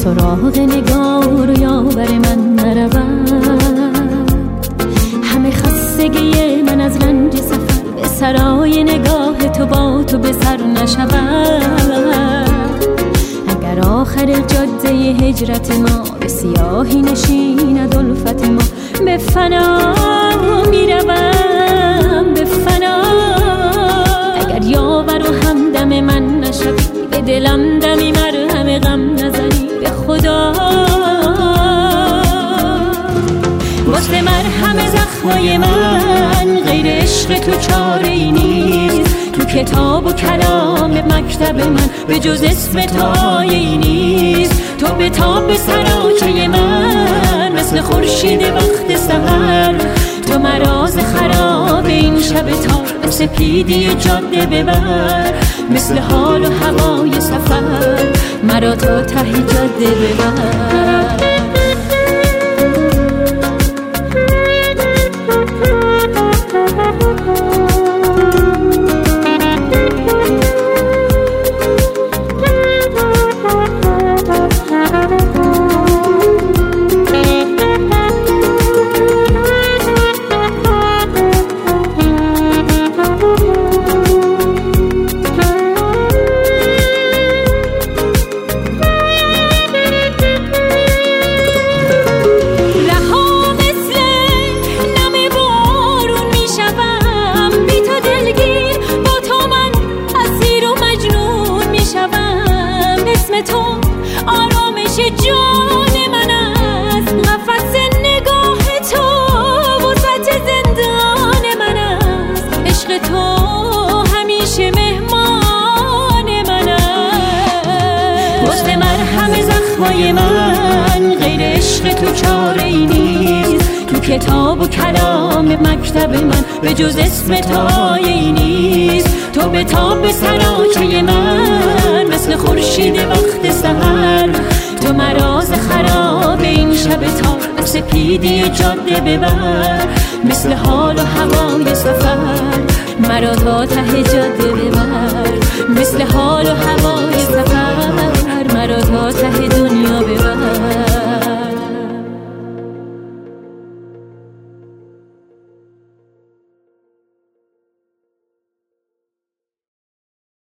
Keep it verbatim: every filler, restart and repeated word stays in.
سراغ نگاه رو یاور من نرود. همه خستگی من از رنج سفر به سرای نگاه تو با تو به سر نشود. اگر آخر جاده هجرت ما به سیاهی نشیند الفت ما، به فنا میروم به فنا. اگر یاور و همدم من نشوی، به دلم دمی مرهم غم نزنی به خدا. واسه مرهم زخمای من غیر عشق تو چاره‌ای نیست. تو کتاب و کلام مکتب من به جز اسم تو آیه‌ای نیست. تو به تاب سراچه من مثل خورشید وقت سحر. تو مراز خراب این شب تار سپیدی جاده ببر. مثل حال و هوای سفر مرا تا ته جاده ببر. تو آرامش جان من است، قفس نگاه تو وسط زندان من است. عشق تو همیشه مهمان من است. واسه مرهم زخمای من غیر عشق تو چاره‌ای نیست. تو کتاب و کلام مکتب من به جز اسم تو آیه‌ای نیست. تو به تاب سراچه من مثل خورشید وقت سحر. تو مراز خراب این شب تار سپیدی جاده ببر. مثل حال و هوای سفر مرا تا ته جاده ببر. مثل حال و هوای سفر مرا تا ته دنیا ببر.